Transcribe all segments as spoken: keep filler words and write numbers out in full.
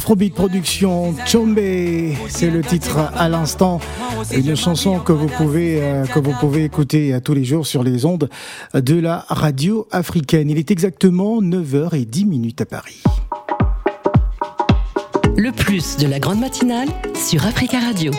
Afrobeat Production, Tchombe, c'est le titre à l'instant. Une chanson que vous pouvez euh, que vous pouvez écouter euh, tous les jours sur les ondes de la radio africaine. Il est exactement neuf heures dix à Paris. Le plus de la grande matinale sur Africa Radio.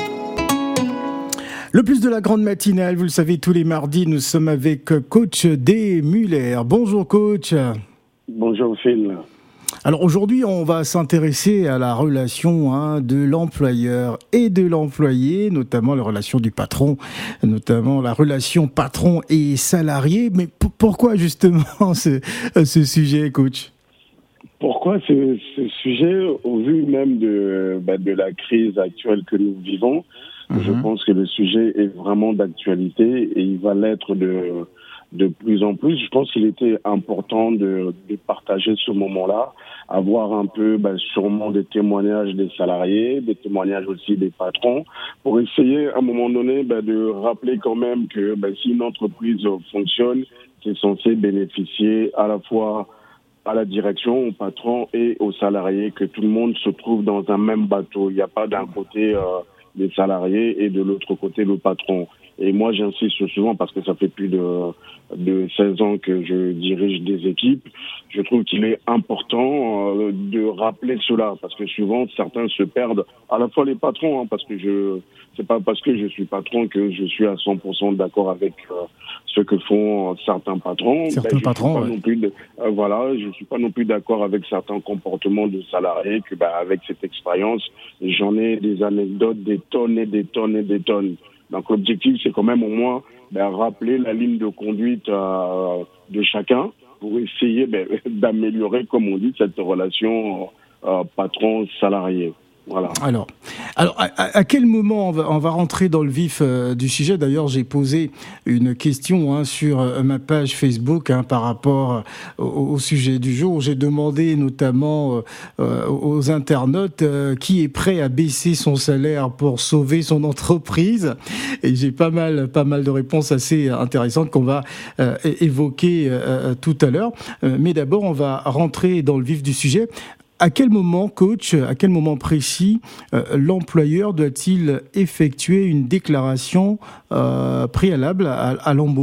Le plus de la grande matinale, vous le savez, tous les mardis, nous sommes avec coach D. Muller. Bonjour coach. Bonjour Phil. Alors aujourd'hui, on va s'intéresser à la relation hein, de l'employeur et de l'employé, notamment la relation du patron, notamment la relation patron et salarié. Mais p- pourquoi justement ce, ce sujet, coach ? Pourquoi ce, ce sujet, au vu même de, bah, de la crise actuelle que nous vivons, mmh. je pense que le sujet est vraiment d'actualité et il va l'être de, de plus en plus. Je pense qu'il était important de, de partager ce moment-là, avoir un peu bah, sûrement des témoignages des salariés, des témoignages aussi des patrons, pour essayer à un moment donné bah, de rappeler quand même que bah, si une entreprise fonctionne, c'est censé bénéficier à la fois à la direction, au patron et aux salariés, que tout le monde se trouve dans un même bateau. Il n'y a pas d'un côté euh, les salariés et de l'autre côté le patron. Et moi, j'insiste souvent parce que ça fait plus de, de seize ans que je dirige des équipes. Je trouve qu'il est important euh, de rappeler cela parce que souvent, certains se perdent, à la fois les patrons, hein, parce que je c'est pas parce que je suis patron que je suis à cent pour cent d'accord avec euh, ce que font certains patrons. Certains ben, patrons, je suis pas ouais. non plus de, euh, voilà, je suis pas non plus d'accord avec certains comportements de salariés que, ben, avec cette expérience, j'en ai des anecdotes, des tonnes et des tonnes et des tonnes. Donc l'objectif, c'est quand même au moins ben, rappeler la ligne de conduite euh, de chacun pour essayer ben, d'améliorer, comme on dit, cette relation euh, patron-salarié. Voilà. Alors, alors à, à quel moment on va, on va rentrer dans le vif euh, du sujet ? D'ailleurs, j'ai posé une question hein, sur euh, ma page Facebook hein, par rapport euh, au, au sujet du jour. J'ai demandé notamment euh, euh, aux internautes euh, qui est prêt à baisser son salaire pour sauver son entreprise. Et j'ai pas mal, pas mal de réponses assez intéressantes qu'on va euh, évoquer euh, tout à l'heure. Euh, mais d'abord, on va rentrer dans le vif du sujet. À quel moment, coach, à quel moment précis, euh, l'employeur doit-il effectuer une déclaration euh, préalable à, à l'embauche ?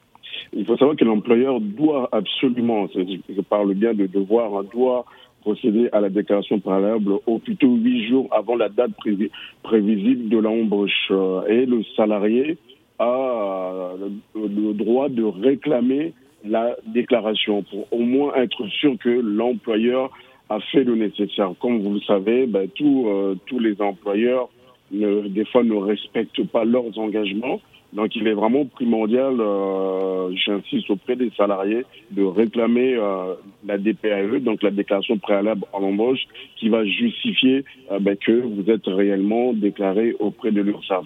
Il faut savoir que l'employeur doit absolument, je parle bien de devoir, doit procéder à la déclaration préalable au plus tôt huit jours avant la date prévi- prévisible de l'embauche. Et le salarié a le, le droit de réclamer la déclaration pour au moins être sûr que l'employeur a fait le nécessaire. Comme vous le savez, ben, tout, euh, tous les employeurs, ne, des fois, ne respectent pas leurs engagements. Donc, il est vraiment primordial, euh, j'insiste auprès des salariés, de réclamer euh, la D P A E, donc la déclaration préalable à l'embauche, qui va justifier euh, ben, que vous êtes réellement déclaré auprès de l'URSSAF.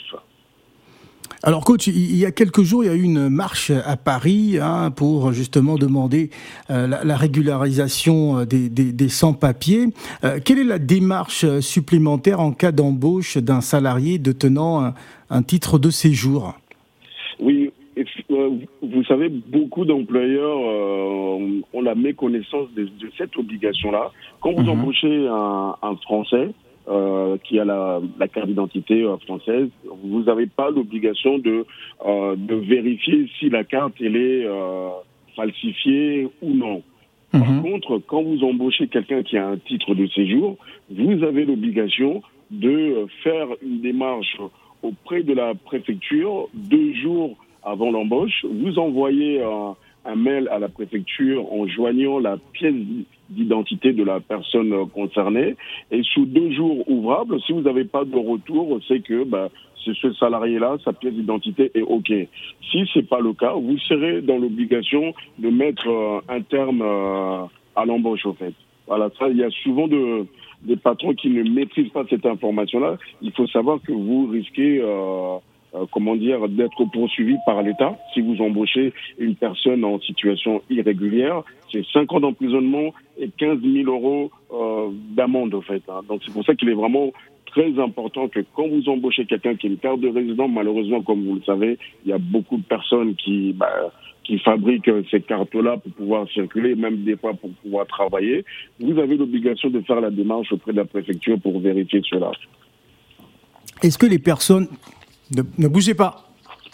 Alors coach, il y a quelques jours, il y a eu une marche à Paris hein, pour justement demander euh, la, la régularisation des, des, des sans-papiers. Euh, quelle est la démarche supplémentaire en cas d'embauche d'un salarié détenant un, un titre de séjour ? Oui, vous savez, beaucoup d'employeurs euh, ont la méconnaissance de, de cette obligation-là. Quand vous mmh. embauchez un, un Français, Euh, qui a la, la carte d'identité euh, française, vous n'avez pas l'obligation de, euh, de vérifier si la carte elle est euh, falsifiée ou non. Mm-hmm. Par contre, quand vous embauchez quelqu'un qui a un titre de séjour, vous avez l'obligation de faire une démarche auprès de la préfecture deux jours avant l'embauche. Vous envoyez euh, un mail à la préfecture en joignant la pièce d'identité de la personne concernée et sous deux jours ouvrables, si vous n'avez pas de retour, c'est que bah, c'est ce salarié-là, sa pièce d'identité est OK. Si c'est pas le cas, vous serez dans l'obligation de mettre euh, un terme euh, à l'embauche, au fait. Voilà, ça, il y a souvent de, des patrons qui ne maîtrisent pas cette information-là. Il faut savoir que vous risquez euh, euh, comment dire, d'être poursuivi par l'État. Si vous embauchez une personne en situation irrégulière, c'est cinq ans d'emprisonnement et quinze mille euros euh, d'amende, en fait. Hein. Donc c'est pour ça qu'il est vraiment très important que quand vous embauchez quelqu'un qui a une carte de résident, malheureusement, comme vous le savez, il y a beaucoup de personnes qui, bah, qui fabriquent ces cartes-là pour pouvoir circuler, même des fois pour pouvoir travailler. Vous avez l'obligation de faire la démarche auprès de la préfecture pour vérifier cela. Est-ce que les personnes... Ne, ne bougez pas.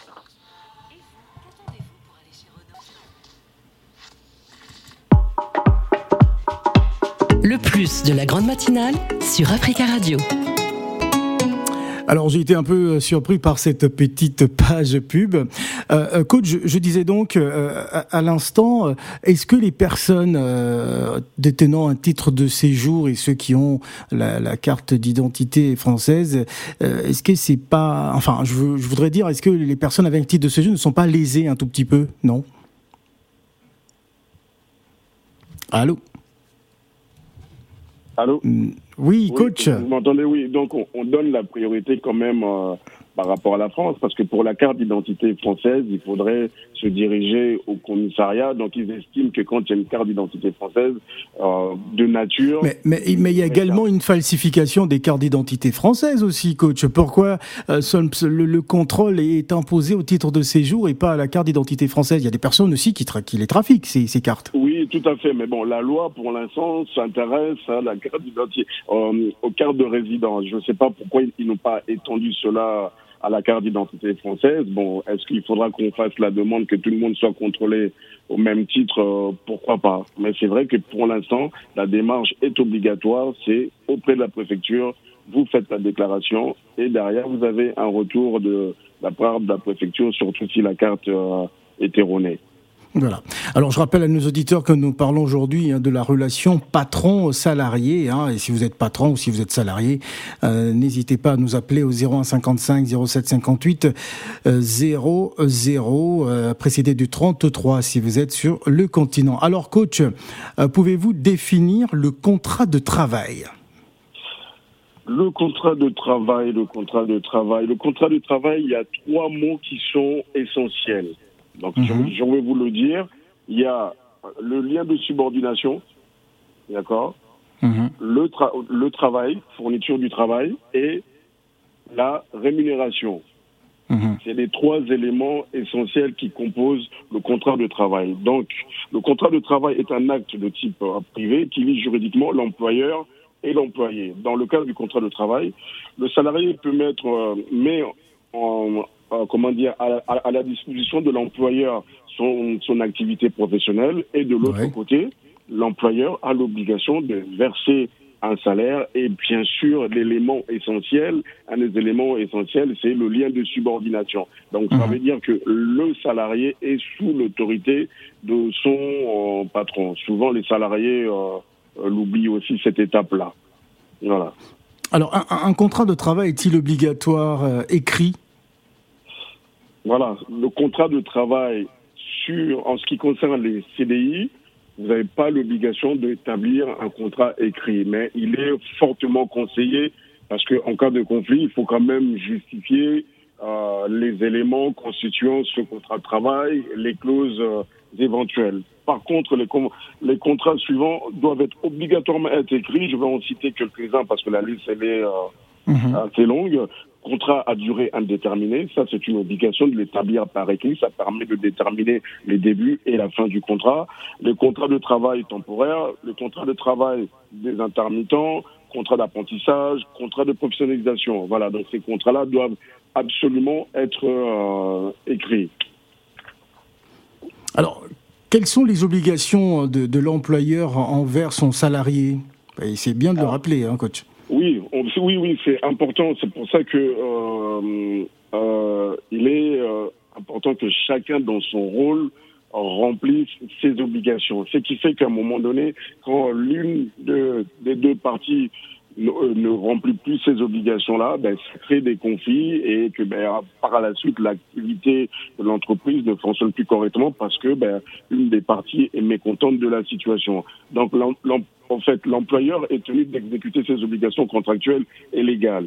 Le plus de la grande matinale sur Africa Radio. Alors j'ai été un peu surpris par cette petite page pub. Euh, coach, je, je disais donc euh, à, à l'instant, est-ce que les personnes euh, détenant un titre de séjour et ceux qui ont la, la carte d'identité française, euh, est-ce que c'est pas, enfin, je, veux, je voudrais dire, est-ce que les personnes avec un titre de séjour ne sont pas lésées un tout petit peu, non? Allô? Allô? Oui, coach. Oui, vous m'entendez? Oui, donc on, on donne la priorité quand même euh, par rapport à la France, parce que pour la carte d'identité française, il faudrait se diriger au commissariat. Donc ils estiment que quand il y a une carte d'identité française euh, de nature... Mais, mais, mais il y a également une falsification des cartes d'identité françaises aussi, coach. Pourquoi euh, le, le contrôle est imposé au titre de séjour et pas à la carte d'identité française? Il y a des personnes aussi qui, tra- qui les trafiquent, ces, ces cartes. Oui, tout à fait. Mais bon, la loi, pour l'instant, s'intéresse à la carte d'identité, euh, aux cartes de résidence. Je ne sais pas pourquoi ils n'ont pas étendu cela à la carte d'identité française. Bon, est-ce qu'il faudra qu'on fasse la demande que tout le monde soit contrôlé au même titre? euh, Pourquoi pas? Mais c'est vrai que pour l'instant, la démarche est obligatoire. C'est auprès de la préfecture, vous faites la déclaration et derrière, vous avez un retour de la part de la préfecture, surtout si la carte euh, est erronée. Voilà. Alors, je rappelle à nos auditeurs que nous parlons aujourd'hui hein, de la relation patron-salarié. Hein, et si vous êtes patron ou si vous êtes salarié, euh, n'hésitez pas à nous appeler au zéro un cinquante-cinq zéro sept cinquante-huit zéro zéro, euh, précédé du trente-trois si vous êtes sur le continent. Alors, coach, euh, pouvez-vous définir le contrat de travail ? Le contrat de travail, le contrat de travail, le contrat de travail, il y a trois mots qui sont essentiels. Donc, mmh. je, je vais vous le dire. Il y a le lien de subordination, d'accord, mmh. le, tra- le travail, fourniture du travail, et la rémunération. Mmh. C'est les trois éléments essentiels qui composent le contrat de travail. Donc, le contrat de travail est un acte de type euh, privé qui lie juridiquement l'employeur et l'employé. Dans le cadre du contrat de travail, le salarié peut mettre, euh, met en Euh, comment dire, à, à, à la disposition de l'employeur son, son activité professionnelle et de l'autre ouais. côté, l'employeur a l'obligation de verser un salaire et bien sûr l'élément essentiel, un des éléments essentiels, c'est le lien de subordination. Donc mmh. ça veut dire que le salarié est sous l'autorité de son euh, patron. Souvent les salariés euh, l'oublient aussi cette étape-là. Voilà. Alors un, un contrat de travail est-il obligatoire euh, écrit ? Voilà, le contrat de travail sur, en ce qui concerne les C D I, vous n'avez pas l'obligation d'établir un contrat écrit, mais il est fortement conseillé parce qu'en cas de conflit, il faut quand même justifier euh, les éléments constituant ce contrat de travail, les clauses euh, éventuelles. Par contre, les, com- les contrats suivants doivent être obligatoirement être écrits. Je vais en citer quelques-uns parce que la liste elle est euh, mmh. assez longue. Contrat à durée indéterminée, ça c'est une obligation de l'établir par écrit, ça permet de déterminer les débuts et la fin du contrat. Les contrats de travail temporaires, le contrat de travail des intermittents, contrat d'apprentissage, contrat de professionnalisation. Voilà, donc ces contrats-là doivent absolument être euh, écrits. Alors, quelles sont les obligations de, de l'employeur envers son salarié ? Et c'est bien de le rappeler, hein, coach. Oui, on, oui, oui, c'est important. C'est pour ça que euh, euh, il est euh, important que chacun, dans son rôle, remplisse ses obligations. Ce qui fait qu'à un moment donné, quand l'une de, des deux parties ne, ne remplit plus ces obligations-là, ben, ça crée des conflits et que ben, par la suite, l'activité de l'entreprise ne fonctionne plus correctement parce que ben, une des parties est mécontente de la situation. Donc, l'em, l'em, en fait, l'employeur est tenu d'exécuter ses obligations contractuelles et légales.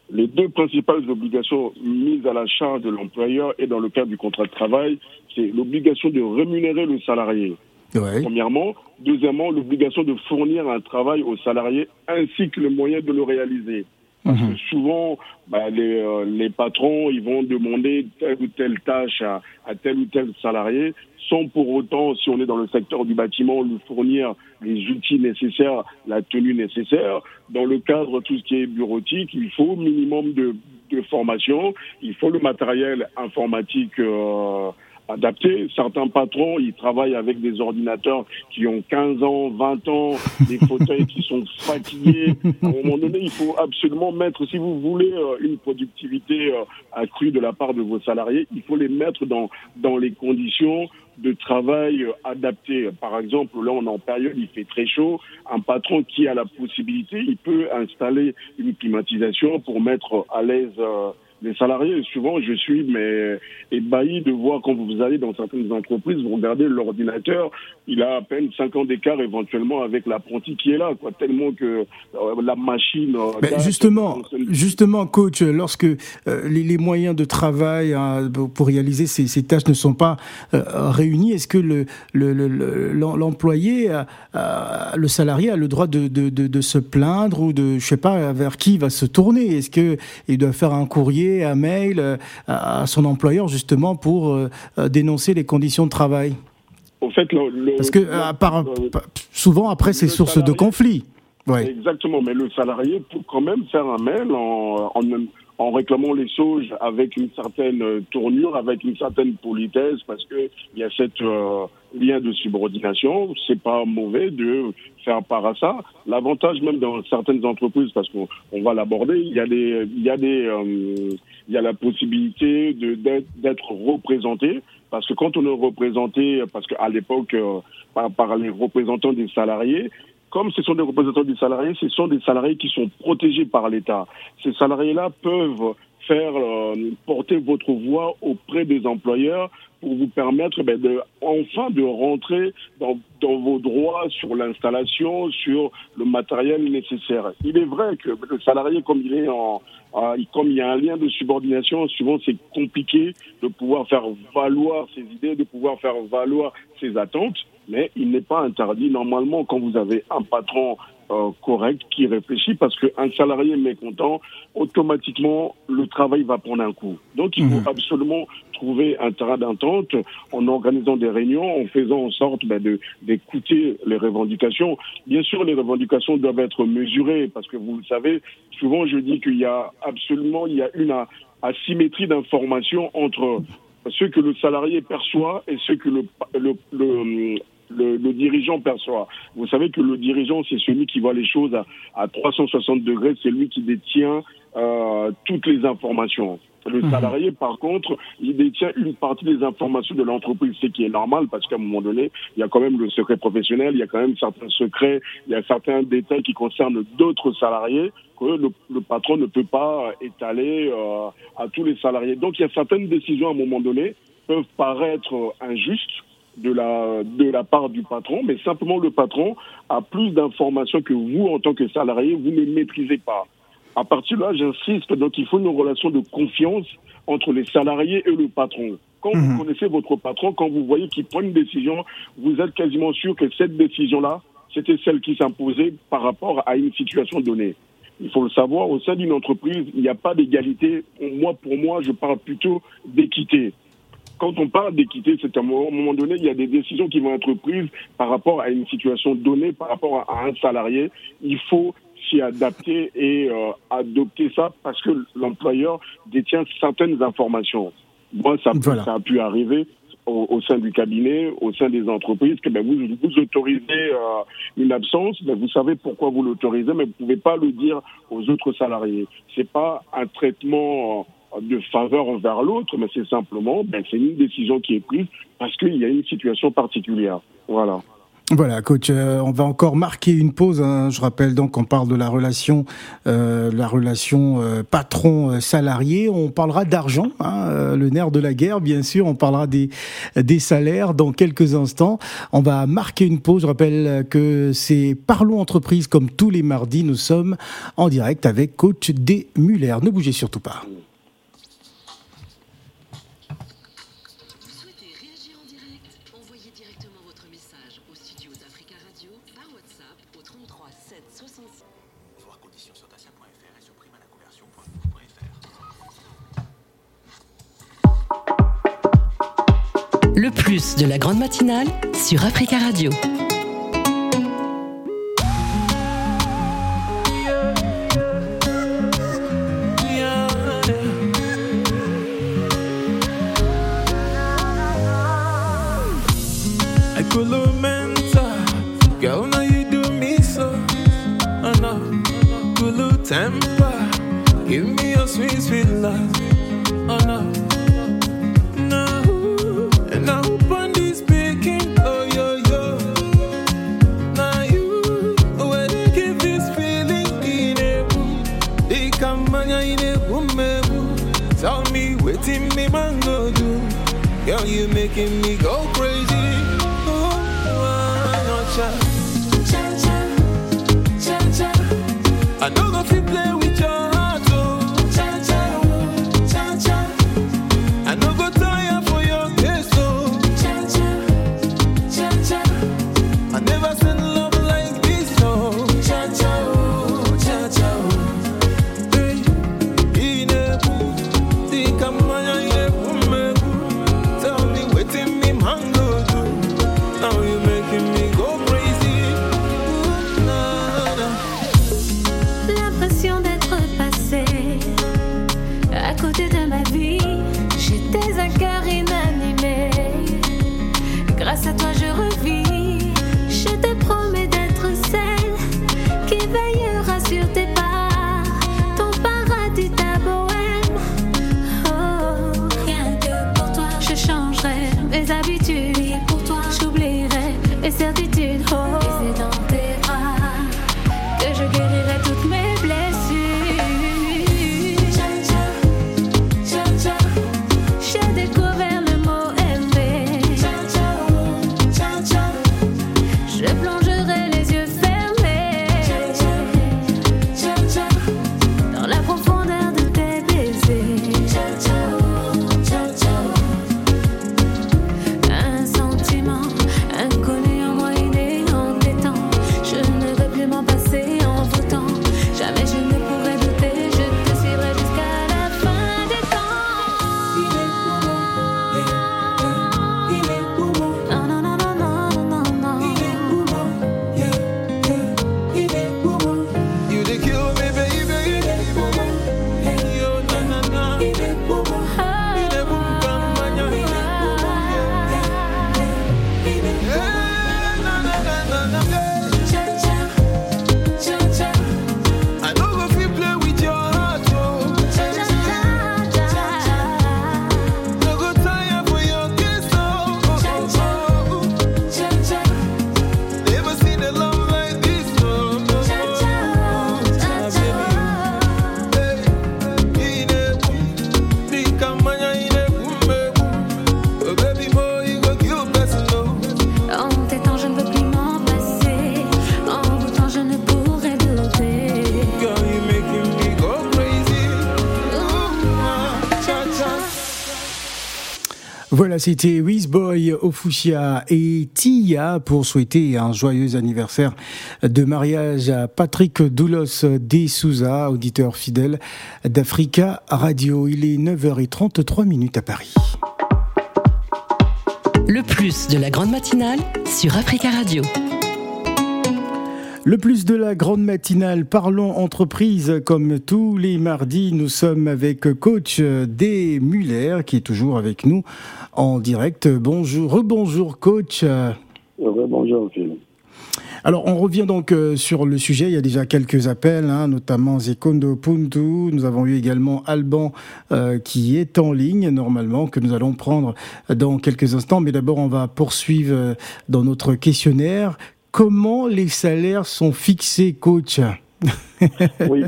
Les deux principales obligations mises à la charge de l'employeur et dans le cadre du contrat de travail, c'est l'obligation de rémunérer le salarié. Ouais. Premièrement. Deuxièmement, l'obligation de fournir un travail au salarié ainsi que le moyen de le réaliser. Parce que souvent, bah, les, euh, les patrons, ils vont demander telle ou telle tâche à, à tel ou tel salarié, sans pour autant, si on est dans le secteur du bâtiment, lui fournir les outils nécessaires, la tenue nécessaire. Dans le cadre de tout ce qui est bureautique, il faut minimum de, de formation, il faut le matériel informatique euh, adapté. Certains patrons, ils travaillent avec des ordinateurs qui ont quinze ans, vingt ans, des fauteuils qui sont fatigués. À un moment donné, il faut absolument mettre, si vous voulez une productivité accrue de la part de vos salariés, il faut les mettre dans, dans les conditions de travail adaptées. Par exemple, là, on est en période, il fait très chaud. Un patron qui a la possibilité, il peut installer une climatisation pour mettre à l'aise euh, les salariés. Souvent, je suis mais ébahi de voir quand vous allez dans certaines entreprises, vous regardez l'ordinateur, il a à peine cinq ans d'écart éventuellement avec l'apprenti qui est là, quoi. Tellement que euh, la machine. Euh, ben justement, justement, coach, lorsque euh, les, les moyens de travail hein, pour réaliser ces, ces tâches ne sont pas euh, réunis, est-ce que le, le, le, le, l'employé, a, a, le salarié a le droit de, de, de, de se plaindre ou de, je sais pas, vers qui il va se tourner? Est-ce que il doit faire un courrier, un mail à son employeur justement pour euh, dénoncer les conditions de travail? Au fait, le, le, Parce que à part, le, souvent après c'est source salarié, de conflit. Ouais. Exactement, mais le salarié peut quand même faire un mail en, en, en réclamant les choses avec une certaine tournure, avec une certaine politesse, parce que il y a cette euh, lien de subordination. C'est pas mauvais de faire part à ça. L'avantage même dans certaines entreprises, parce qu'on on va l'aborder, il y a des, il y a des, euh, il y a la possibilité de d'être, d'être représenté. Parce que quand on est représenté, parce qu'à l'époque, euh, par, par les représentants des salariés, comme ce sont des représentants des salariés, ce sont des salariés qui sont protégés par l'État. Ces salariés-là peuvent faire euh, porter votre voix auprès des employeurs pour vous permettre ben, de, enfin de rentrer dans, dans vos droits sur l'installation, sur le matériel nécessaire. Il est vrai que le salarié, comme il est en, euh, comme il y a un lien de subordination, souvent c'est compliqué de pouvoir faire valoir ses idées, de pouvoir faire valoir ses attentes, mais il n'est pas interdit normalement quand vous avez un patron Euh, correct, qui réfléchit, parce qu'un salarié mécontent, automatiquement, le travail va prendre un coup. Donc, il faut mmh. absolument trouver un terrain d'entente en organisant des réunions, en faisant en sorte ben, de, d'écouter les revendications. Bien sûr, les revendications doivent être mesurées, parce que vous le savez, souvent je dis qu'il y a absolument, il y a une asymétrie d'information entre ce que le salarié perçoit et ce que le, le, le Le, le dirigeant perçoit. Vous savez que le dirigeant, c'est celui qui voit les choses à, à trois cent soixante degrés, c'est lui qui détient euh, toutes les informations. Le mmh. salarié, par contre, il détient une partie des informations de l'entreprise, ce qui est normal, parce qu'à un moment donné, il y a quand même le secret professionnel, il y a quand même certains secrets, il y a certains détails qui concernent d'autres salariés que le, le patron ne peut pas étaler euh, à tous les salariés. Donc il y a certaines décisions, à un moment donné, peuvent paraître injustes, de la de la part du patron, mais simplement le patron a plus d'informations que vous, en tant que salarié, vous ne maîtrisez pas. À partir de là, j'insiste, donc il faut une relation de confiance entre les salariés et le patron. Quand mmh. vous connaissez votre patron, quand vous voyez qu'il prend une décision, vous êtes quasiment sûr que cette décision-là, c'était celle qui s'imposait par rapport à une situation donnée. Il faut le savoir, au sein d'une entreprise, il n'y a pas d'égalité. Moi, pour moi, je parle plutôt d'équité. Quand on parle d'équité, c'est qu'à un moment donné, il y a des décisions qui vont être prises par rapport à une situation donnée, par rapport à un salarié. Il faut s'y adapter et euh, adopter ça parce que l'employeur détient certaines informations. Moi, ça, voilà. ça a pu arriver au, au sein du cabinet, au sein des entreprises, que ben, vous, vous autorisez euh, une absence, ben, vous savez pourquoi vous l'autorisez, mais vous ne pouvez pas le dire aux autres salariés. C'est pas un traitement de faveur envers l'autre, mais c'est simplement, ben, c'est une décision qui est prise parce qu'il y a une situation particulière. Voilà. Voilà, coach, euh, on va encore marquer une pause. Hein. Je rappelle donc qu'on parle de la relation, euh, la relation euh, patron-salarié. On parlera d'argent, hein, euh, le nerf de la guerre, bien sûr. On parlera des des salaires dans quelques instants. On va marquer une pause. Je rappelle que c'est Parlons Entreprise, comme tous les mardis. Nous sommes en direct avec coach D. Muller. Ne bougez surtout pas. Le plus de la grande matinale sur Africa Radio. Girl, now you do me so. Oh no, Kulu temper. Give me your sweet, sweet love. Oh no, no. And now upon this speaking, oh yo yo. Now you, where they give this feeling in a boom. They come in a boom, boom. Tell me, waiting me mango do. Girl, you making me go crazy. Oh, oh, cha cha cha cha. I don't know if you play with your heart, oh. Cha cha cha cha. I no go tire for your case, oh. Cha cha cha cha. I never seen love like this, oh. Cha cha cha cha. Hey, in a boom, think I'm in a boom. Tell me waiting me mango do. Now you making me go crazy. Ooh, nah, nah. L'impression d'être passé à côté de ma vie. J'étais un cœur inanimé. Grâce à toi je revis. Je te promets d'être celle qui veillera sur tes pas. Ton paradis, ta bohème. Oh, rien que pour toi je changerai mes habitudes. Pour toi j'oublierai les certitudes. Oh, et c'est dans tes bras que je guérirai toutes mes blessures. Cha cha cha cha. J'ai découvert le mot aimer. Cha cha cha cha. Je plongerai les yeux fermés. Cha cha cha cha. Dans la profondeur de tes baisers. Cha cha cha cha. Un sentiment inconnu en moi inné en détend. Je ne veux plus m'en passer en votant. Jamais je ne pourrai douter. Je te suivrai jusqu'à la fin des temps. Il est pour moi. Non, non, non, non, non, non, non. Il est pour moi. Yeah, yeah. Il est pour moi. You the kill me, baby. Il est pour moi. Hey, yo, na na na. Il est pour moi. Il est pour moi. Il est pour moi. Il est pour moi. Na na na na na. Cha cha cha cha. I know if you play with your heart, oh. Cha cha cha cha. No go tire for your kiss, oh. Cha cha cha cha. Never seen a love like this, oh. Cha cha cha cha. Hey, in a boom, the camanya in a boom, baby. Oh, baby boy, you go kill person, oh. En tes temps je ne veux plus m'en passer. En vous temps je ne pourrai douter. Girl, you making me go crazy. Ooh, ah, cha cha. Voilà, c'était Wizboy, Ofusia et Tia pour souhaiter un joyeux anniversaire de mariage à Patrick Doulos de Souza, auditeur fidèle d'Africa Radio. Il est neuf heures trente-trois minutes à Paris. Le plus de la grande matinale sur Africa Radio. Le plus de la grande matinale, parlons entreprise comme tous les mardis. Nous sommes avec coach D. Muller qui est toujours avec nous en direct. Bonjour, rebonjour coach. Bonjour, Phil. Alors, on revient donc euh, sur le sujet. Il y a déjà quelques appels, hein, notamment Zekondo Puntu. Nous avons eu également Alban euh, qui est en ligne, normalement, que nous allons prendre dans quelques instants. Mais d'abord, on va poursuivre euh, dans notre questionnaire. Comment les salaires sont fixés, coach ? Oui,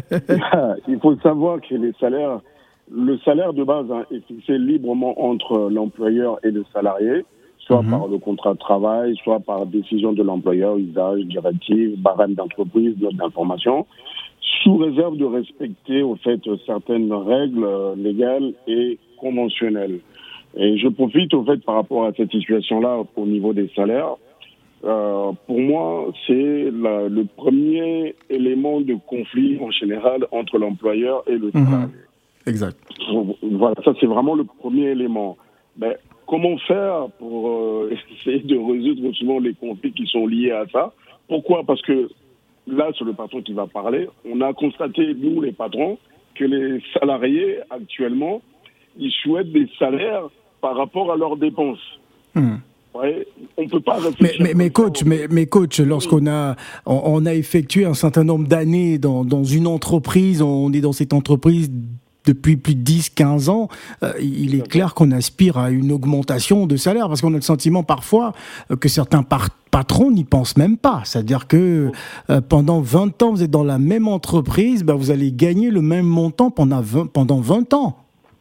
il faut savoir que les salaires, le salaire de base hein, est fixé librement entre l'employeur et le salarié, soit mmh. par le contrat de travail, soit par décision de l'employeur, usage, directive, barème d'entreprise, note d'information, sous réserve de respecter au fait certaines règles légales et conventionnelles. Et je profite au fait par rapport à cette situation-là au niveau des salaires. Euh, pour moi, c'est la, le premier élément de conflit en général entre l'employeur et le salarié. Mmh. Exact. Voilà, ça c'est vraiment le premier élément. Ben, comment faire pour euh, essayer de résoudre souvent les conflits qui sont liés à ça ? Pourquoi ? Parce que là, c'est le patron qui va parler. On a constaté, nous les patrons, que les salariés actuellement, ils souhaitent des salaires par rapport à leurs dépenses. Mmh. Ouais, on peut pas mais, mais, mais coach, mais, mais coach, lorsqu'on a, on, on a effectué un certain nombre d'années dans, dans une entreprise, on est dans cette entreprise depuis plus de dix, quinze ans, euh, il est clair qu'on aspire à une augmentation de salaire parce qu'on a le sentiment parfois que certains par- patrons n'y pensent même pas. C'est-à-dire que euh, pendant vingt ans, vous êtes dans la même entreprise, ben vous allez gagner le même montant pendant vingt, pendant vingt ans.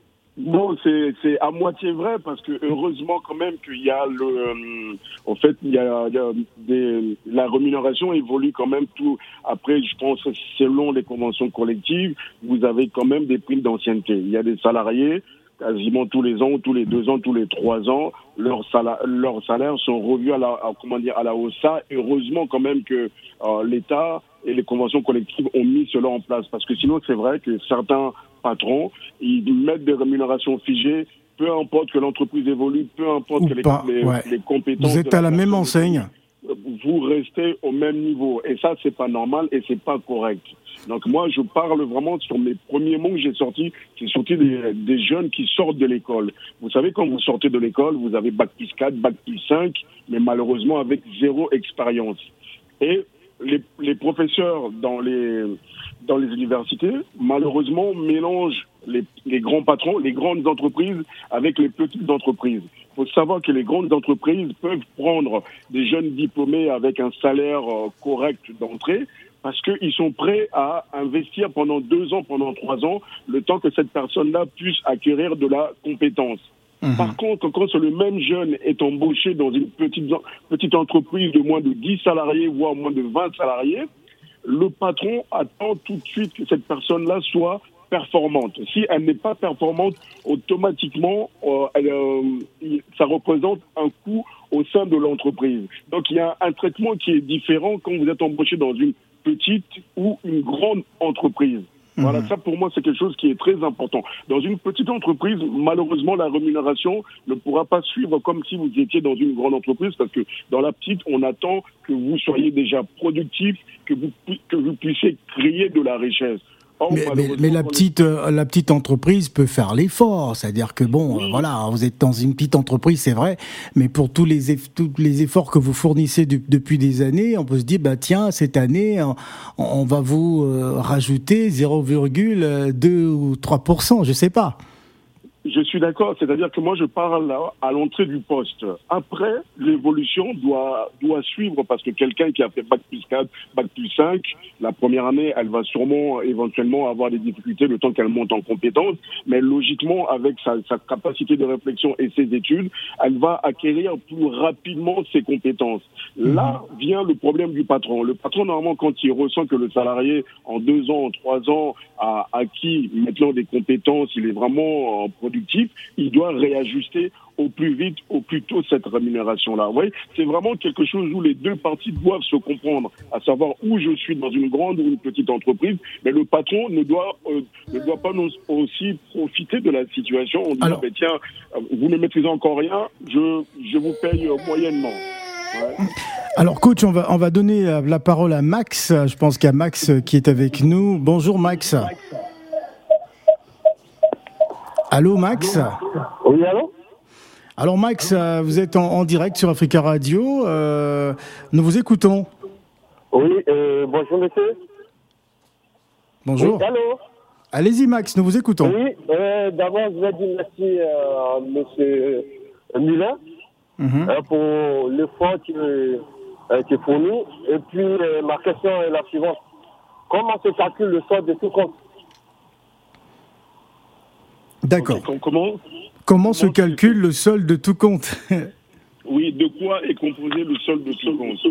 Non, c'est, c'est à moitié vrai parce que heureusement quand même qu'il y a le, euh, en fait, il y a, il y a des, la rémunération évolue quand même tout. Après, je pense selon les conventions collectives, vous avez quand même des primes d'ancienneté. Il y a des salariés quasiment tous les ans, tous les deux ans, tous les trois ans, leurs salaires, leurs salaires sont revus à la, à, comment dire, à la hausse. Ça, heureusement quand même que euh, l'État et les conventions collectives ont mis cela en place parce que sinon c'est vrai que certains patrons, ils mettent des rémunérations figées, peu importe que l'entreprise évolue, peu importe Ou que les, pas, les, ouais. les compétences... Vous êtes à la même enseigne. Vous restez au même niveau. Et ça, c'est pas normal et c'est pas correct. Donc moi, je parle vraiment sur mes premiers mots que j'ai sortis, c'est surtout des, des jeunes qui sortent de l'école. Vous savez, quand vous sortez de l'école, vous avez bac plus quatre, bac plus cinq, mais malheureusement avec zéro expérience. Et les, les professeurs dans les... dans les universités, malheureusement, mélangent les, les grands patrons, les grandes entreprises avec les petites entreprises. Il faut savoir que les grandes entreprises peuvent prendre des jeunes diplômés avec un salaire euh, correct d'entrée parce qu'ils sont prêts à investir pendant deux ans, pendant trois ans, le temps que cette personne-là puisse acquérir de la compétence. Mmh. Par contre, quand le même jeune est embauché dans une petite, petite entreprise de moins de dix salariés, voire moins de vingt salariés, le patron attend tout de suite que cette personne-là soit performante. Si elle n'est pas performante, automatiquement, euh, elle, euh, ça représente un coût au sein de l'entreprise. Donc, il y a un traitement qui est différent quand vous êtes embauché dans une petite ou une grande entreprise. Mmh. Voilà, ça pour moi c'est quelque chose qui est très important. Dans une petite entreprise, malheureusement la rémunération ne pourra pas suivre comme si vous étiez dans une grande entreprise parce que dans la petite, on attend que vous soyez déjà productif, que vous, que vous puissiez créer de la richesse. Or, mais, mais, mais la petite, euh, la petite entreprise peut faire l'effort, c'est-à-dire que bon, oui. euh, voilà, vous êtes dans une petite entreprise, c'est vrai, mais pour tous les eff- tous les efforts que vous fournissez du, depuis des années, on peut se dire bah tiens, cette année, on, on va vous euh, rajouter zéro virgule deux ou trois pour cent, je sais pas. Je suis d'accord, c'est-à-dire que moi je parle là, à l'entrée du poste. Après, l'évolution doit doit suivre parce que quelqu'un qui a fait bac plus quatre, bac plus cinq, la première année, elle va sûrement éventuellement avoir des difficultés le temps qu'elle monte en compétence, mais logiquement, avec sa, sa capacité de réflexion et ses études, elle va acquérir plus rapidement ses compétences. Là vient le problème du patron. Le patron, normalement, quand il ressent que le salarié, en deux ans, en trois ans, a acquis maintenant des compétences, il est vraiment en productif, il doit réajuster au plus vite, au plus tôt cette rémunération-là. Vous voyez, c'est vraiment quelque chose où les deux parties doivent se comprendre, à savoir où je suis dans une grande ou une petite entreprise, mais le patron ne doit euh, ne doit pas nous aussi profiter de la situation en disant Alors... ben, tiens, vous ne maîtrisez encore rien, je je vous paye euh, moyennement. Ouais. Alors coach, on va on va donner la parole à Max. Je pense qu'il y a Max qui est avec nous. Bonjour Max. Allô Max. Oui, allô. Alors Max, vous êtes en, en direct sur Africa Radio. Euh, nous vous écoutons. Oui, euh, bonjour monsieur. Bonjour. Oui, allô. Allez-y Max, nous vous écoutons. Oui, euh, d'abord je vais dire merci à monsieur Miller mm-hmm. euh, pour l'effort qui a été fourni. Et puis euh, ma question est la suivante. Comment se calcule le solde de tout compte? D'accord. Okay, comment, comment Comment se calcule le solde de tout compte? Oui, de quoi est composé le solde de tout compte?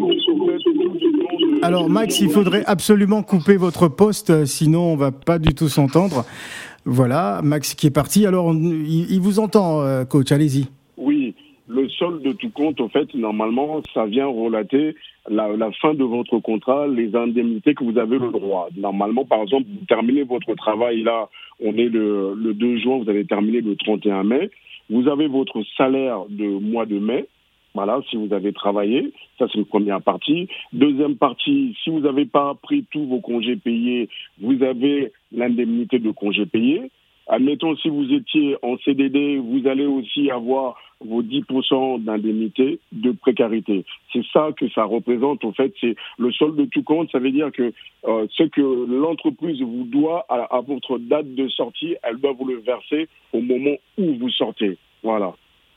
Alors Max, il faudrait absolument couper votre poste, sinon on va pas du tout s'entendre. Voilà, Max qui est parti. Alors il, il vous entend, coach, allez-y. Oui, le solde de tout compte, en fait, normalement, ça vient relater la, la fin de votre contrat, les indemnités que vous avez le droit. Normalement, par exemple, vous terminez votre travail là, on est le, le deux juin, vous avez terminé le trente et un mai. Vous avez votre salaire de mois de mai, voilà, si vous avez travaillé. Ça, c'est une première partie. Deuxième partie, si vous n'avez pas pris tous vos congés payés, vous avez l'indemnité de congés payés. Admettons, si vous étiez en C D D, vous allez aussi avoir vos dix pour cent d'indemnité de précarité. C'est ça que ça représente, en fait, c'est le solde de tout compte. Ça veut dire que euh, ce que l'entreprise vous doit à, à votre date de sortie, elle doit vous le verser au moment où vous sortez. Voilà.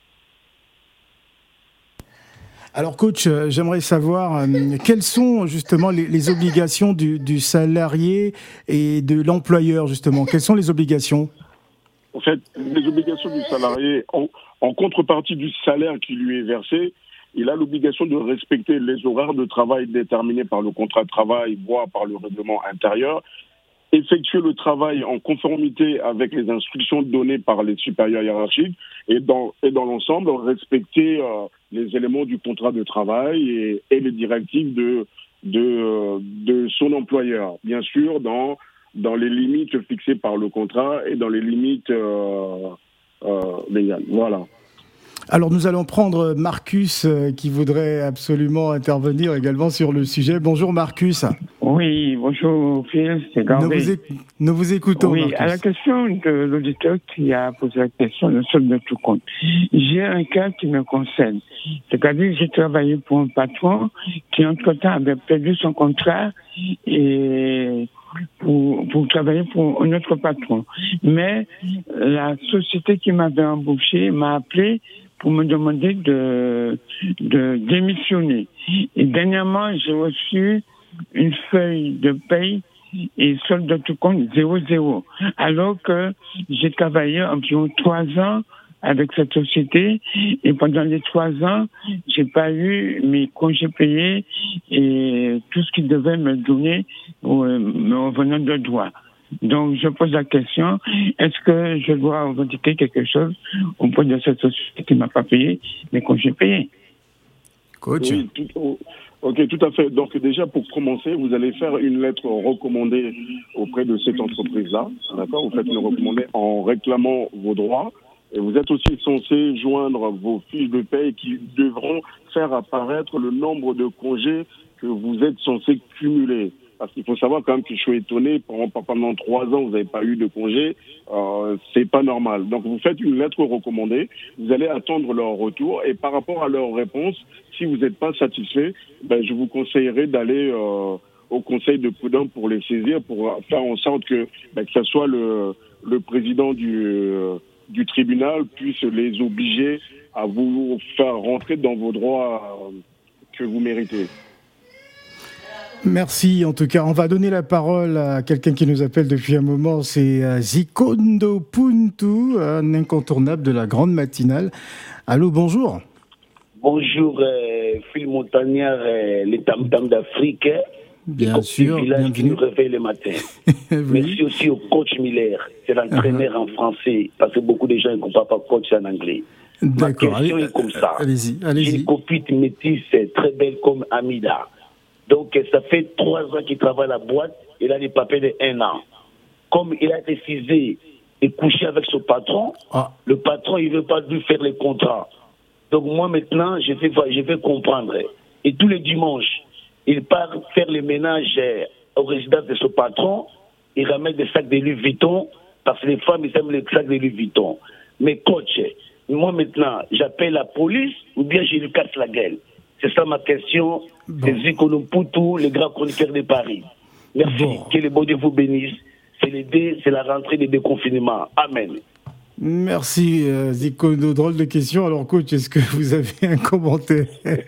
Alors coach, euh, j'aimerais savoir euh, quelles sont justement les, les obligations du, du salarié et de l'employeur justement. Quelles sont les obligations? En fait, les obligations du salarié, en, en contrepartie du salaire qui lui est versé, il a l'obligation de respecter les horaires de travail déterminés par le contrat de travail, voire par le règlement intérieur, effectuer le travail en conformité avec les instructions données par les supérieurs hiérarchiques et dans, et dans l'ensemble, respecter euh, les éléments du contrat de travail et, et les directives de, de, de son employeur. Bien sûr, dans, dans les limites fixées par le contrat et dans les limites euh, euh, légales. Voilà. Alors nous allons prendre Marcus euh, qui voudrait absolument intervenir également sur le sujet. Bonjour Marcus. Oui, bonjour Phil, c'est Gardé. Nous vous, éc- nous vous écoutons. Oui, Marcus. À la question de l'auditeur qui a posé la question, le solde de tout compte. J'ai un cas qui me concerne. C'est-à-dire que j'ai travaillé pour un patron qui entre-temps avait perdu son contrat et pour, pour travailler pour un autre patron. Mais la société qui m'avait embauché m'a appelé pour me demander de, de démissionner. Et dernièrement, j'ai reçu une feuille de paye et solde de tout compte zéro zéro. Alors que j'ai travaillé environ trois ans avec cette société et pendant les trois ans, j'ai pas eu mes congés payés et tout ce qu'ils devaient me donner euh, me revenant de droit. Donc, je pose la question, est-ce que je dois revendiquer quelque chose auprès de cette société qui ne m'a pas payé mes congés payés? Coach. Oui, tout, ok, tout à fait. Donc, déjà, pour commencer, vous allez faire une lettre recommandée auprès de cette entreprise-là. D'accord? Vous faites une recommandée en réclamant vos droits. Et vous êtes aussi censé joindre vos fiches de paye qui devront faire apparaître le nombre de congés que vous êtes censé cumuler. Parce qu'il faut savoir quand même que je suis étonné, pendant, pendant trois ans, vous n'avez pas eu de congé, euh, c'est pas normal. Donc vous faites une lettre recommandée, vous allez attendre leur retour, et par rapport à leur réponse, si vous n'êtes pas satisfait, ben, je vous conseillerais d'aller euh, au conseil de prud'homme pour les saisir, pour faire en sorte que, ben, que ce soit le, le président du, euh, du tribunal puisse les obliger à vous faire rentrer dans vos droits euh, que vous méritez. Merci. En tout cas, on va donner la parole à quelqu'un qui nous appelle depuis un moment. C'est Zikondo Puntu, un incontournable de la grande matinale. Allô, bonjour. Bonjour, euh, Phil Montagnard, euh, les tam-tams d'Afrique. Bien sûr, village qui nous réveille le matin. Oui. Merci aussi au coach Miller, c'est l'entraîneur uh-huh. en français, parce que beaucoup de gens ne comprennent pas coach en anglais. D'accord. Ma question allez, est comme ça. Allez-y, allez-y. J'ai une copine métisse très belle comme Amida. Donc, ça fait trois ans qu'il travaille à la boîte. Il a des papiers de un an. Comme il a décidé de coucher avec son patron, ah. le patron, il ne veut pas lui faire les contrats. Donc, moi, maintenant, je vais, je vais comprendre. Et tous les dimanches, il part faire le ménage au résidence de son patron. Il ramène des sacs de Louis Vuitton, parce que les femmes, ils aiment les sacs de Louis Vuitton. Mais coach, moi, maintenant, j'appelle la police ou bien je lui casse la gueule. C'est ça ma question. Bon. C'est Zico Poutou, le grand chroniqueur de Paris. Merci. Bon. Que le bon Dieu vous bénisse. C'est l'idée, c'est la rentrée des déconfinements. Amen. Merci euh, Zico. Drôle de question. Alors coach, est-ce que vous avez un commentaire?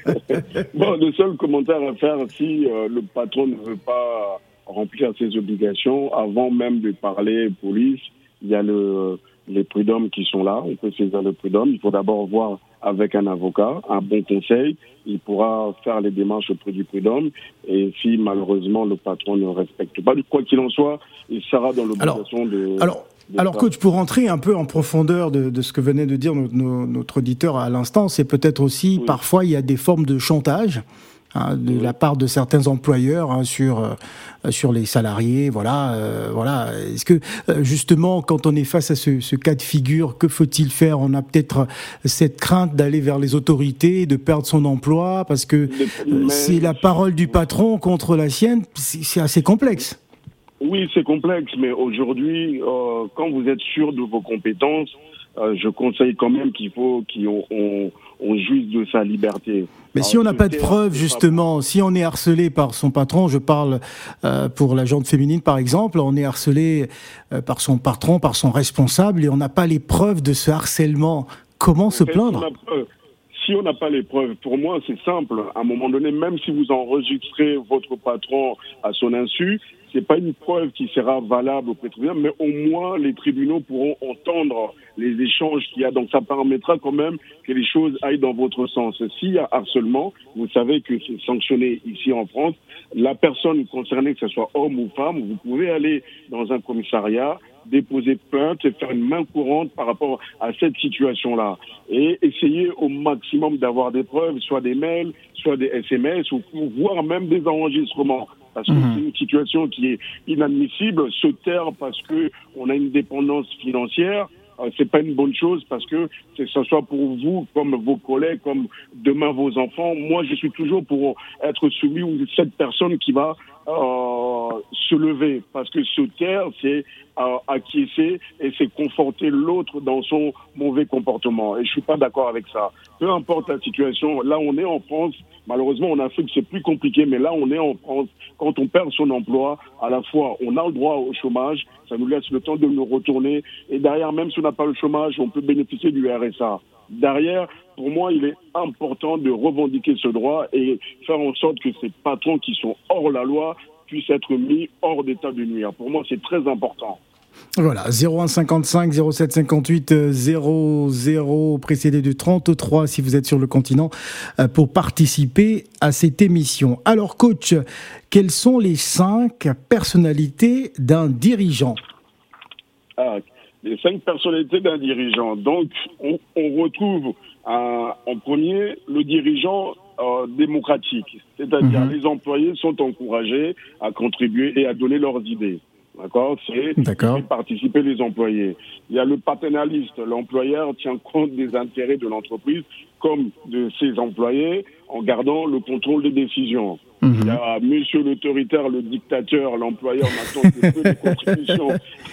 Bon, le seul commentaire à faire, si euh, le patron ne veut pas remplir ses obligations, avant même de parler police, il y a le, les prud'hommes qui sont là. On peut saisir le prud'homme. Il faut d'abord voir avec un avocat, un bon conseil. Il pourra faire les démarches auprès du prud'homme. Et si malheureusement le patron ne respecte pas, quoi qu'il en soit, il sera dans l'obligation de... Alors, Alors, coach, pour rentrer un peu en profondeur de, de ce que venait de dire notre, notre auditeur à l'instant, c'est peut-être aussi, oui. parfois, il y a des formes de chantage hein, de oui. la part de certains employeurs hein, sur euh, sur les salariés. Voilà, euh, voilà. Est-ce que euh, justement, quand on est face à ce, ce cas de figure, que faut-il faire? On a peut-être cette crainte d'aller vers les autorités, de perdre son emploi, parce que euh, c'est la parole du patron contre la sienne. C'est, c'est assez complexe. Oui, c'est complexe, mais aujourd'hui, euh, quand vous êtes sûr de vos compétences, euh, je conseille quand même qu'il faut qu'on on, on jouisse de sa liberté. Mais Alors, si on n'a pas de preuves, justement, pas... si on est harcelé par son patron, je parle euh, pour la gente féminine par exemple, on est harcelé euh, par son patron, par son responsable, et on n'a pas les preuves de ce harcèlement, comment se plaindre ? Si on n'a pas les preuves, pour moi, c'est simple. À un moment donné, même si vous enregistrez votre patron à son insu, c'est pas une preuve qui sera valable auprès du tribunal, mais au moins les tribunaux pourront entendre les échanges qu'il y a. Donc ça permettra quand même que les choses aillent dans votre sens. S'il y a harcèlement, vous savez que c'est sanctionné ici en France. La personne concernée, que ce soit homme ou femme, vous pouvez aller dans un commissariat, déposer plainte et faire une main courante par rapport à cette situation-là. Et essayer au maximum d'avoir des preuves, soit des mails, soit des S M S, ou voire même des enregistrements. Parce que mmh. c'est une situation qui est inadmissible. Se taire parce que on a une dépendance financière, euh, c'est pas une bonne chose, parce que que ce soit pour vous, comme vos collègues, comme demain vos enfants. Moi, je suis toujours pour être celui ou cette personne qui va euh, se lever, parce que se taire, c'est euh, acquiescer et c'est conforter l'autre dans son mauvais comportement. Et je suis pas d'accord avec ça. Peu importe la situation, là on est en France. Malheureusement, en Afrique, c'est plus compliqué, mais là on est en France. Quand on perd son emploi, à la fois on a le droit au chômage, ça nous laisse le temps de nous retourner. Et derrière, même si on n'a pas le chômage, on peut bénéficier du R S A. Derrière, pour moi, il est important de revendiquer ce droit et faire en sorte que ces patrons qui sont hors la loi puissent être mis hors d'état de nuire. Pour moi, c'est très important. Voilà, zéro un cinquante-cinq zéro sept cinquante-huit zéro zéro précédé de trente-trois si vous êtes sur le continent pour participer à cette émission. Alors coach, quelles sont les cinq personnalités d'un dirigeant ? Ah, les cinq personnalités d'un dirigeant. Donc, on, on retrouve euh, en premier le dirigeant euh, démocratique, c'est-à-dire mmh. les employés sont encouragés à contribuer et à donner leurs idées. D'accord, c'est D'accord. participer les employés. Il y a le paternaliste, l'employeur tient compte des intérêts de l'entreprise comme de ses employés en gardant le contrôle des décisions. Mmh. Il y a monsieur l'autoritaire, le dictateur, l'employeur n'attend que peu de contributions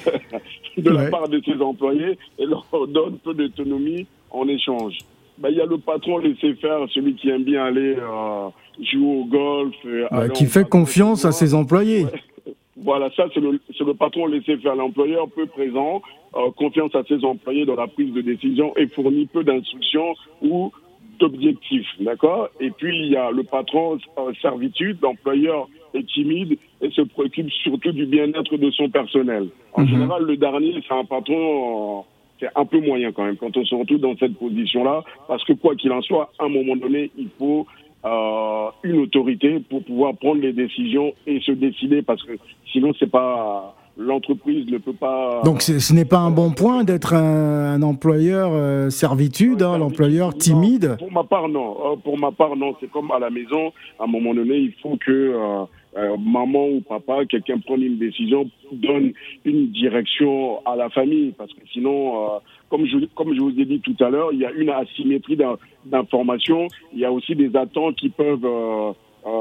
de la ouais. part de ses employés et leur donne peu d'autonomie en échange. Ben, il y a le patron laissé faire, celui qui aime bien aller euh, jouer au golf. Ouais, qui fait confiance à ses employés. Ouais. Voilà, ça c'est le, c'est le patron laissé faire. L'employeur peu présent, euh, confiance à ses employés dans la prise de décision et fournit peu d'instructions ou d'objectifs, d'accord ? Et puis il y a le patron euh, servitude, l'employeur est timide et se préoccupe surtout du bien-être de son personnel. En mmh. général, le dernier, c'est un patron... Euh, c'est un peu moyen quand même quand on se retrouve dans cette position-là, parce que quoi qu'il en soit, à un moment donné, il faut euh, une autorité pour pouvoir prendre les décisions et se décider, parce que sinon, c'est pas l'entreprise ne peut pas. Donc, ce n'est pas un bon point d'être un, un employeur euh, servitude, hein, l'employeur timide. Non, pour ma part, non. Euh, pour ma part, non. C'est comme à la maison. À un moment donné, il faut que euh, euh, maman ou papa, quelqu'un prenne une décision, donne une direction à la famille, parce que sinon, euh, comme je comme je vous ai dit tout à l'heure, il y a une asymétrie d'informations. Il y a aussi des attentes qui peuvent euh,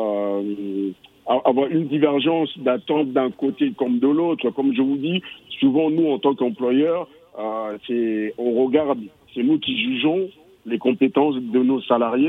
euh, avoir une divergence d'attente d'un côté comme de l'autre. Comme je vous dis, souvent nous en tant qu'employeurs, euh, c'est on regarde, c'est nous qui jugeons les compétences de nos salariés.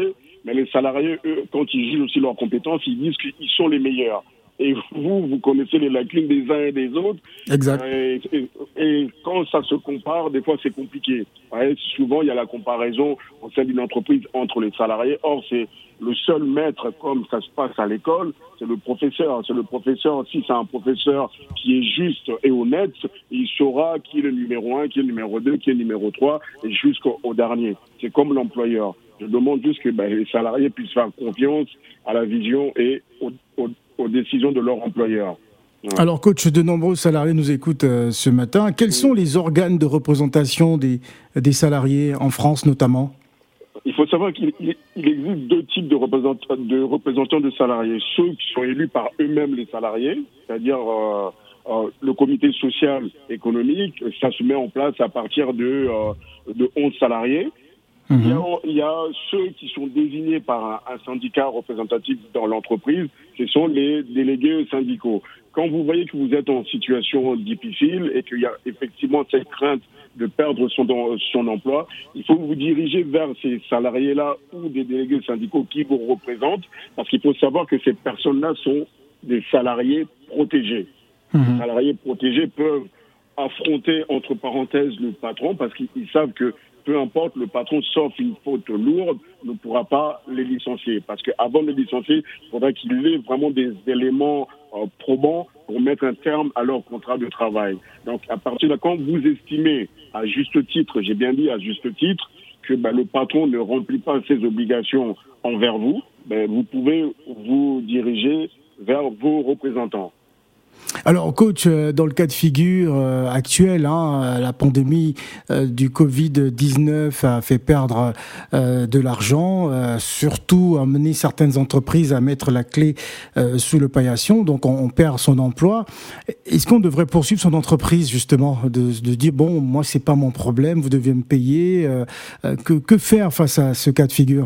Mais les salariés, eux, quand ils jugent aussi leurs compétences, ils disent qu'ils sont les meilleurs. Et vous, vous connaissez les lacunes des uns et des autres. Exact. Et, et, et quand ça se compare, des fois, c'est compliqué. Ouais, souvent, il y a la comparaison au sein d'une entreprise entre les salariés. Or, c'est le seul maître, comme ça se passe à l'école, c'est le professeur. C'est le professeur, si c'est un professeur qui est juste et honnête, il saura qui est le numéro un, qui est le numéro deux, qui est le numéro trois, et jusqu'au au dernier. C'est comme l'employeur. Je demande juste que ben, les salariés puissent faire confiance à la vision et au, au aux décisions de leur employeur. Ouais. Alors, coach, de nombreux salariés nous écoutent euh, ce matin. Quels sont les organes de représentation des, des salariés en France, notamment ? Il faut savoir qu'il il existe deux types de représentants, de représentants de salariés. Ceux qui sont élus par eux-mêmes les salariés, c'est-à-dire euh, euh, le comité social économique, ça se met en place à partir de, euh, de onze salariés. Mmh. Il, y a, il y a ceux qui sont désignés par un, un syndicat représentatif dans l'entreprise, ce sont les délégués syndicaux. Quand vous voyez que vous êtes en situation difficile et qu'il y a effectivement cette crainte de perdre son, son emploi, il faut vous diriger vers ces salariés-là ou des délégués syndicaux qui vous représentent, parce qu'il faut savoir que ces personnes-là sont des salariés protégés. Mmh. Les salariés protégés peuvent affronter, entre parenthèses, le patron, parce qu'ils savent que peu importe, le patron, sauf une faute lourde, ne pourra pas les licencier. Parce qu'avant de les licencier, il faudra qu'il ait vraiment des éléments euh, probants pour mettre un terme à leur contrat de travail. Donc, à partir de quand vous estimez, à juste titre, j'ai bien dit à juste titre, que ben, le patron ne remplit pas ses obligations envers vous, ben, vous pouvez vous diriger vers vos représentants. Alors, coach, dans le cas de figure euh, actuel, hein, la pandémie euh, du covid dix-neuf a fait perdre euh, de l'argent, euh, surtout a mené certaines entreprises à mettre la clé euh, sous le paillasson, donc on, on perd son emploi. Est-ce qu'on devrait poursuivre son entreprise, justement, de, de dire, bon, moi, c'est pas mon problème, vous devez me payer, euh, que, que faire face à ce cas de figure ?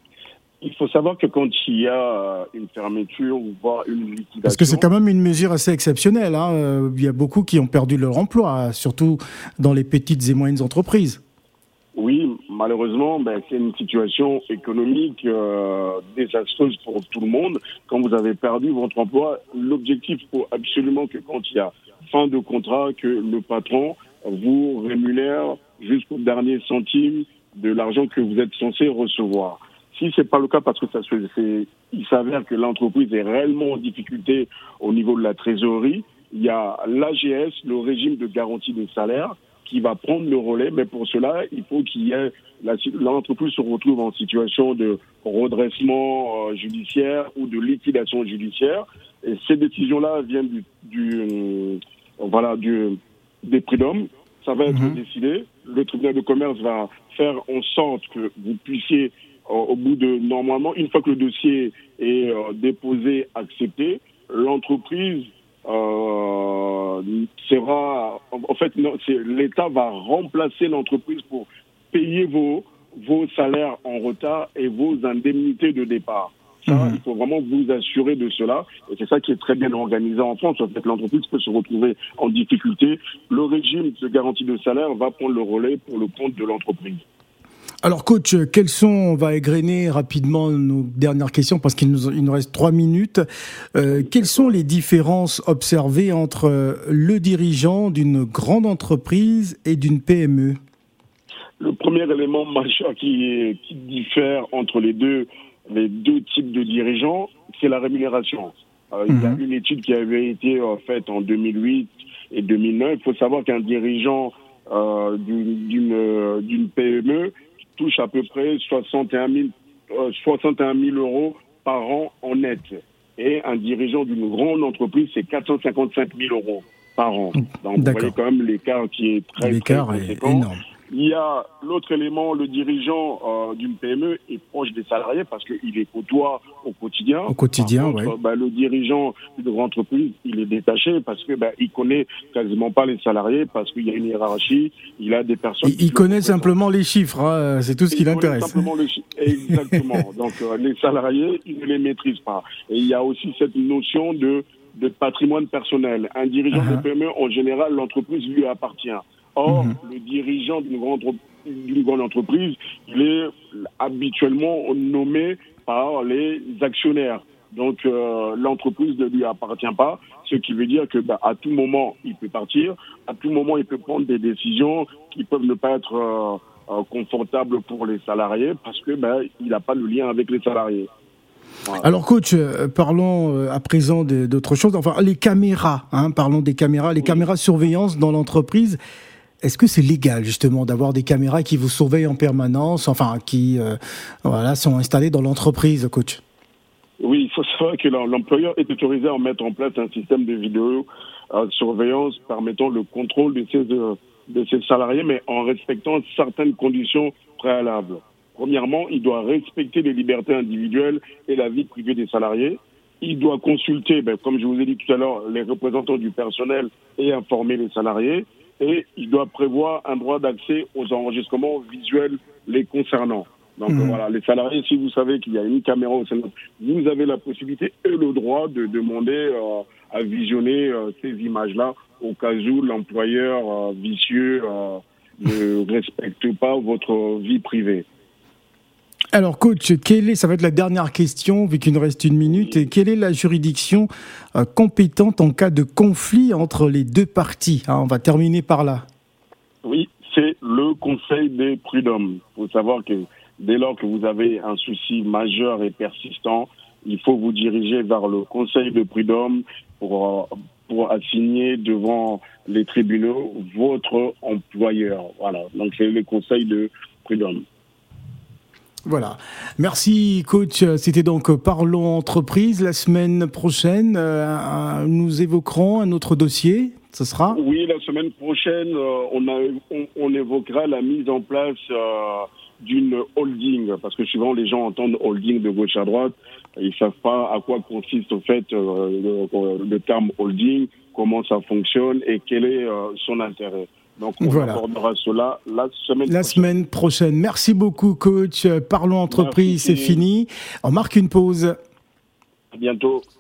Il faut savoir que quand il y a une fermeture ou voire une liquidation... Parce que c'est quand même une mesure assez exceptionnelle. Hein. Il y a beaucoup qui ont perdu leur emploi, surtout dans les petites et moyennes entreprises. Oui, malheureusement, ben, c'est une situation économique euh, désastreuse pour tout le monde. Quand vous avez perdu votre emploi, l'objectif, faut absolument que quand il y a fin de contrat, que le patron vous rémunère jusqu'au dernier centime de l'argent que vous êtes censé recevoir. Si c'est pas le cas, parce que ça se, c'est, il s'avère que l'entreprise est réellement en difficulté au niveau de la trésorerie, il y a l'A G S, le régime de garantie des salaires, qui va prendre le relais. Mais pour cela, il faut qu'il y ait la, l'entreprise se retrouve en situation de redressement euh, judiciaire ou de liquidation judiciaire. Et ces décisions-là viennent du, du euh, voilà, du des prud'hommes. Ça va être mmh. décidé. Le tribunal de commerce va faire en sorte que vous puissiez au bout de, normalement, une fois que le dossier est euh, déposé, accepté, l'entreprise euh, sera, en fait, non, c'est, l'État va remplacer l'entreprise pour payer vos, vos salaires en retard et vos indemnités de départ. Ça, mmh. il faut vraiment vous assurer de cela. Et c'est ça qui est très bien organisé en France. En fait, l'entreprise peut se retrouver en difficulté. Le régime de garantie de salaire va prendre le relais pour le compte de l'entreprise. Alors coach, quelles sont, on va égrener rapidement nos dernières questions parce qu'il nous, il nous reste trois minutes. Euh, quelles sont les différences observées entre le dirigeant d'une grande entreprise et d'une P M E ? Le premier élément majeur qui, qui diffère entre les deux, les deux types de dirigeants, c'est la rémunération. Euh, mmh. Il y a une étude qui avait été euh, faite en deux mille huit et deux mille neuf. Il faut savoir qu'un dirigeant euh, d'une, d'une, euh, d'une P M E touche à peu près soixante et un mille euros par an en net. Et un dirigeant d'une grande entreprise, c'est quatre cent cinquante-cinq mille euros par an. Donc, D'accord. vous voyez quand même l'écart qui est très, l'écart très conséquent. Est énorme. Il y a l'autre élément, le dirigeant euh, d'une P M E est proche des salariés parce qu'il les côtoie au quotidien. Au quotidien, oui. Bah, le dirigeant d'une grande entreprise, il est détaché parce que bah, il connaît quasiment pas les salariés parce qu'il y a une hiérarchie, il a des personnes... Il, il connaît simplement les chiffres, hein, c'est tout ce qui il l'intéresse. Simplement les chiffres. Exactement. Donc euh, les salariés, ils ne les maîtrisent pas. Et il y a aussi cette notion de, de patrimoine personnel. Un dirigeant uh-huh. de P M E, en général, l'entreprise lui appartient. Or, mmh. le dirigeant d'une grande, d'une grande entreprise, il est habituellement nommé par les actionnaires. Donc euh, l'entreprise ne lui appartient pas, ce qui veut dire que bah, à tout moment il peut partir, à tout moment il peut prendre des décisions qui peuvent ne pas être euh, euh, confortables pour les salariés parce que bah, il n'a pas le lien avec les salariés. Voilà. Alors coach, euh, parlons euh, à présent de, d'autres choses. Enfin les caméras, hein, parlons des caméras, les oui. caméras surveillance dans l'entreprise. Est-ce que c'est légal justement d'avoir des caméras qui vous surveillent en permanence, enfin qui euh, voilà sont installées dans l'entreprise, coach? Oui, il faut savoir que l'employeur est autorisé à mettre en place un système de vidéo euh, surveillance permettant le contrôle de ses, de, de ses salariés, mais en respectant certaines conditions préalables. Premièrement, il doit respecter les libertés individuelles et la vie privée des salariés. Il doit consulter, ben, comme je vous ai dit tout à l'heure, les représentants du personnel et informer les salariés. Et il doit prévoir un droit d'accès aux enregistrements visuels les concernant. Donc mmh. voilà, les salariés, si vous savez qu'il y a une caméra au sein, vous avez la possibilité et le droit de demander euh, à visionner euh, ces images-là au cas où l'employeur euh, vicieux euh, ne respecte pas votre vie privée. Alors coach, quelle est, ça va être la dernière question vu qu'il nous reste une minute, et quelle est la juridiction euh, compétente en cas de conflit entre les deux parties, hein, on va terminer par là. Oui, c'est le Conseil des prud'hommes. Il faut savoir que dès lors que vous avez un souci majeur et persistant, il faut vous diriger vers le Conseil de prud'hommes pour, pour assigner devant les tribunaux votre employeur. Voilà, donc c'est le Conseil de prud'hommes. Voilà. Merci coach. C'était donc Parlons Entreprise. La semaine prochaine, euh, nous évoquerons un autre dossier. Ce sera ? Oui, la semaine prochaine, euh, on, a, on, on évoquera la mise en place euh, d'une holding. Parce que souvent, les gens entendent holding de gauche à droite. Ils ne savent pas à quoi consiste au fait euh, le, le terme holding, comment ça fonctionne et quel est euh, son intérêt. Donc, on voilà. abordera cela la semaine la prochaine. semaine prochaine. Merci beaucoup, coach. Parlons entreprise, Merci. C'est fini. On marque une pause. À bientôt.